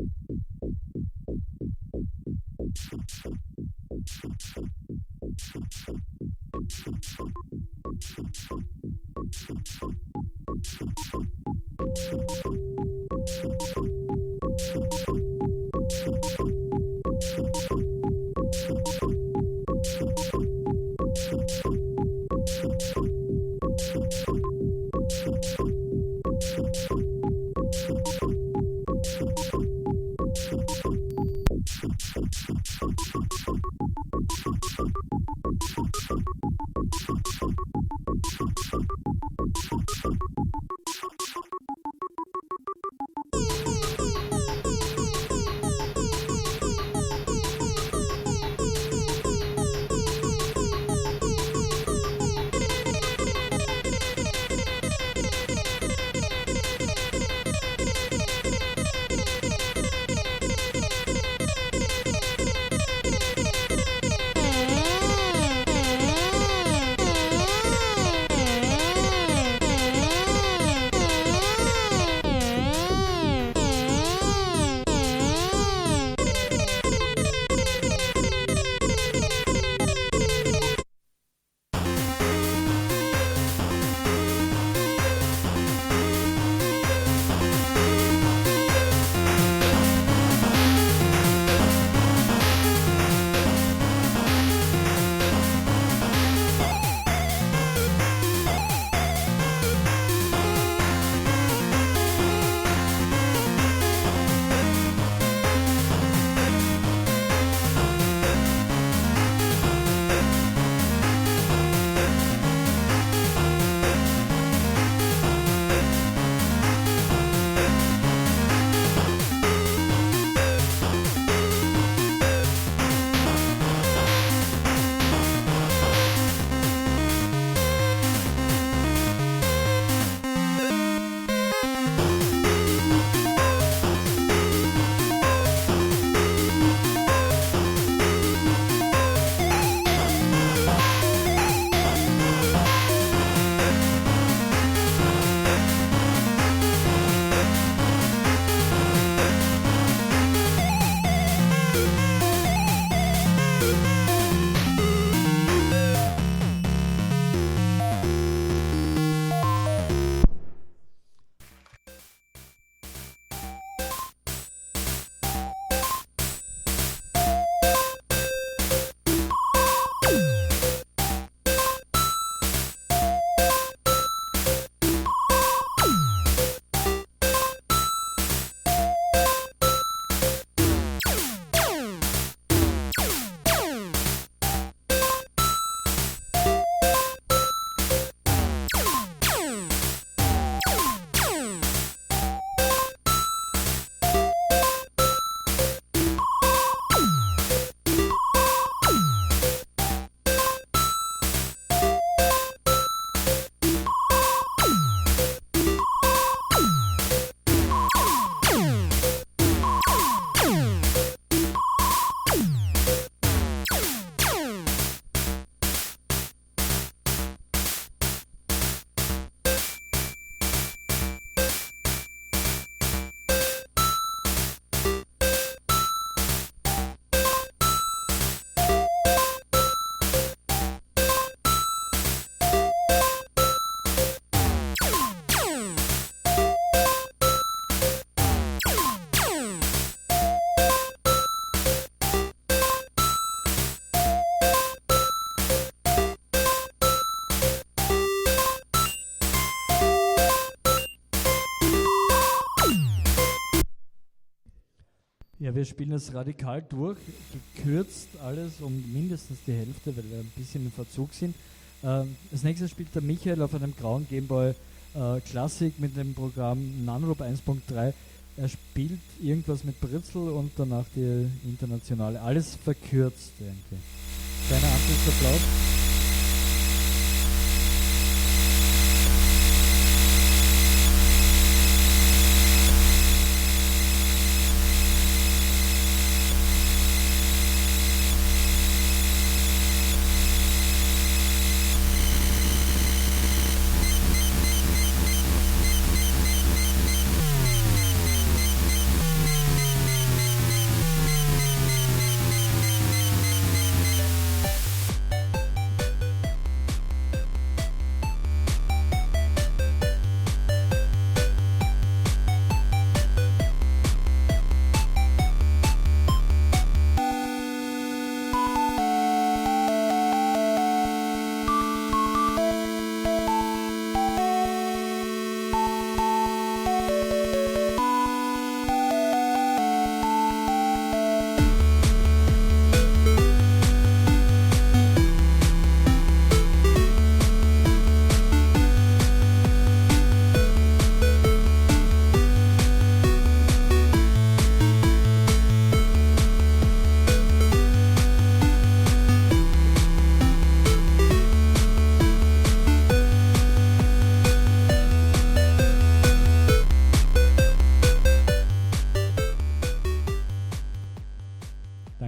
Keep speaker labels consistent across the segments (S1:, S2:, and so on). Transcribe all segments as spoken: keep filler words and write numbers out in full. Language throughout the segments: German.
S1: Ja, wir spielen das radikal durch, gekürzt alles um mindestens die Hälfte, weil wir ein bisschen im Verzug sind. Ähm, als nächstes spielt der Michael auf einem grauen Gameboy äh, Classic mit dem Programm Nanorob eins Punkt drei. Er spielt irgendwas mit Britzel und danach die internationale. Alles verkürzt irgendwie. Kleiner Anschlussapplaus.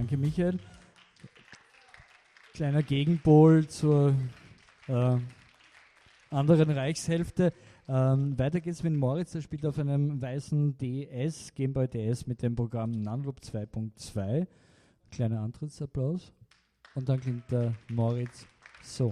S1: danke Michael. Kleiner Gegenpol zur äh, anderen Reichshälfte. Ähm, weiter geht's mit Moritz, der spielt auf einem weißen D S, Game Boy D S mit dem Programm Nanoloop zwei Punkt zwei. Kleiner Antrittsapplaus. Und dann klingt der Moritz so.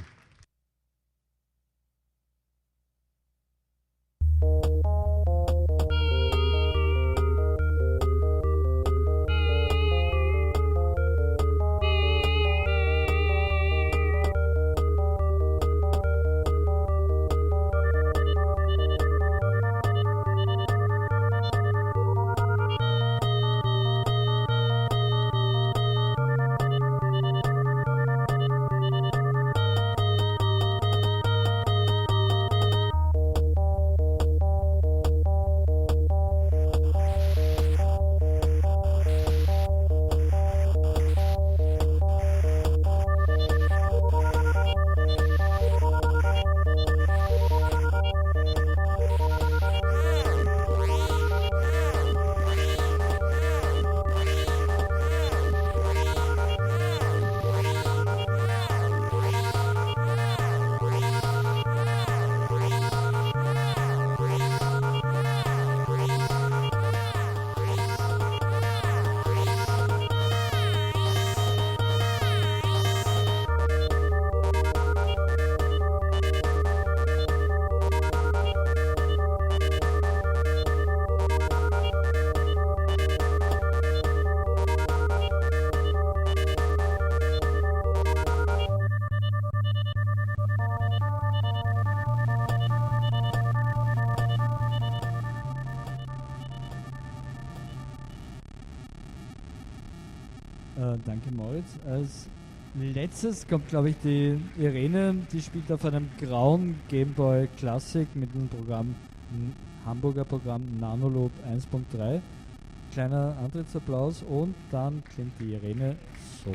S1: Äh, danke Moritz. Als letztes kommt, glaube ich, die Irene, die spielt auf einem grauen Game Boy Classic mit dem Programm, Hamburger Programm Nanoloop eins Punkt drei. Kleiner Antrittsapplaus und dann klingt die Irene so.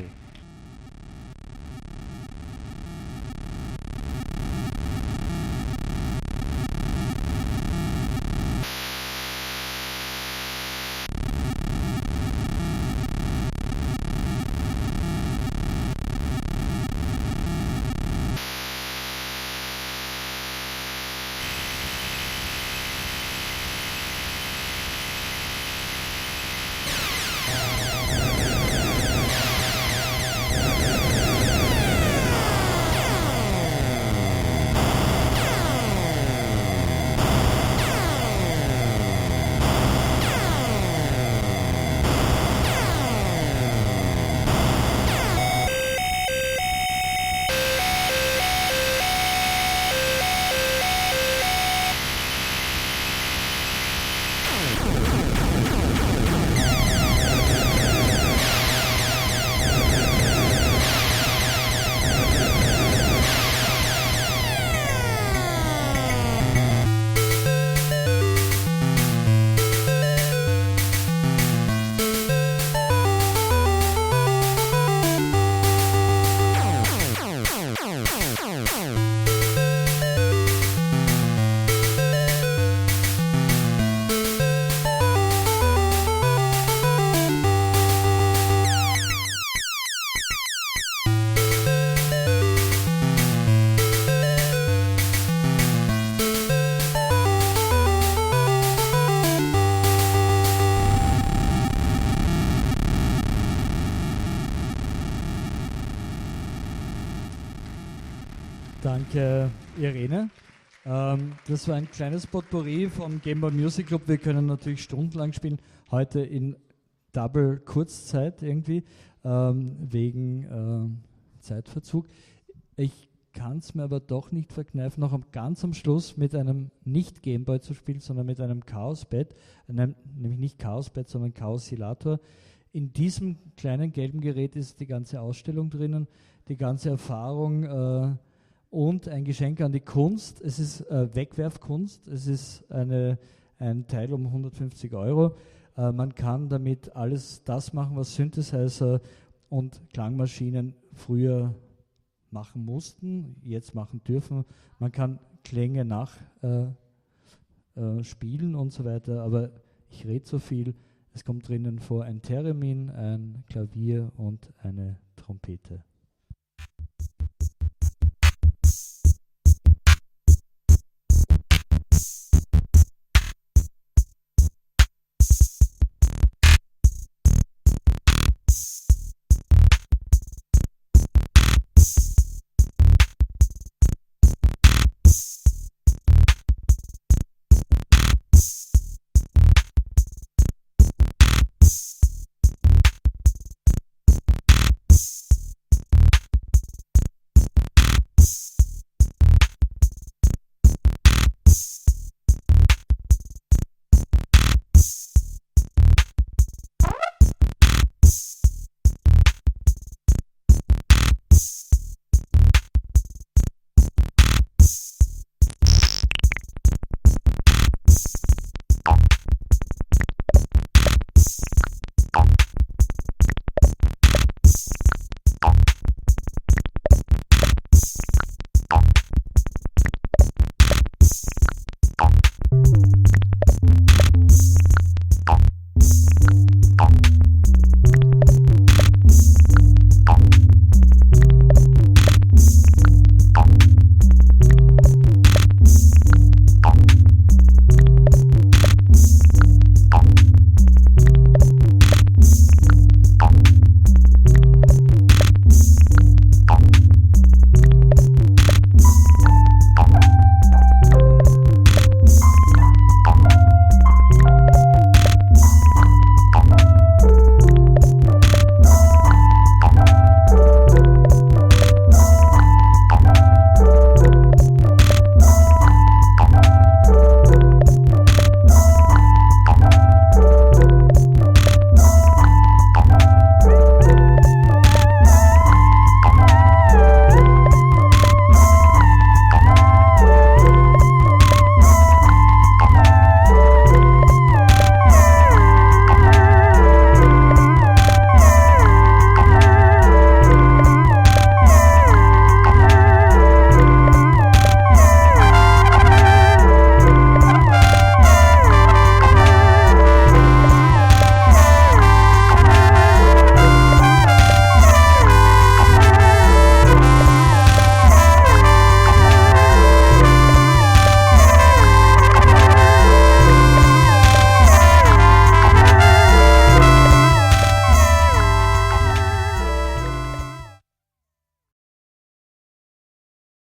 S1: Danke, Irene. Ähm, das war ein kleines Potpourri vom Game Boy Music Club. Wir können natürlich stundenlang spielen, heute in Double Kurzzeit irgendwie, ähm, wegen äh, Zeitverzug. Ich kann es mir aber doch nicht verkneifen, noch am, ganz am Schluss mit einem nicht Game Boy zu spielen, sondern mit einem Chaos-Bed, einem, nämlich nicht Chaos-Bed, sondern Chaosilator. In diesem kleinen gelben Gerät ist die ganze Ausstellung drinnen, die ganze Erfahrung äh, und ein Geschenk an die Kunst. Es ist äh, Wegwerfkunst, es ist eine, ein Teil um hundertfünfzig Euro. Äh, man kann damit alles das machen, was Synthesizer und Klangmaschinen früher machen mussten, jetzt machen dürfen. Man kann Klänge nachspielen äh, äh, und so weiter, aber ich rede so viel. Es kommt drinnen vor ein Theremin, ein Klavier und eine Trompete.